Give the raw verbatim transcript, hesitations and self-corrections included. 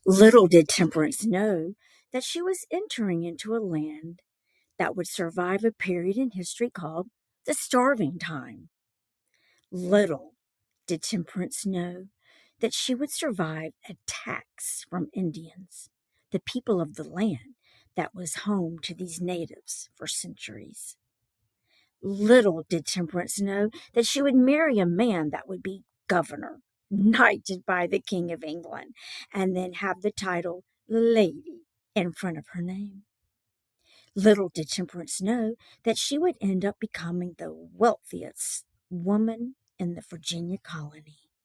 Little did Temperance know that she was entering into a land that would survive a period in history called the Starving Time. Little did Temperance know that she would survive attacks from Indians, the people of the land that was home to these natives for centuries. Little did Temperance know that she would marry a man that would be governor, knighted by the King of England, and then have the title Lady in front of her name. Little did Temperance know that she would end up becoming the wealthiest woman in the Virginia colony.